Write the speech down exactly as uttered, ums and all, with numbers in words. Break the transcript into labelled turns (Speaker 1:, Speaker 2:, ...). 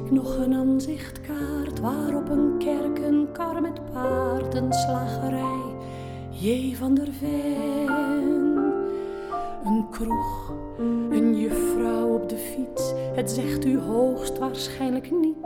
Speaker 1: ik nog een aanzichtkaart waarop een kerk, een kar met paard, een slagerij, J. van der Ven. Een kroeg, een juffrouw op de fiets, het zegt u hoogstwaarschijnlijk niet.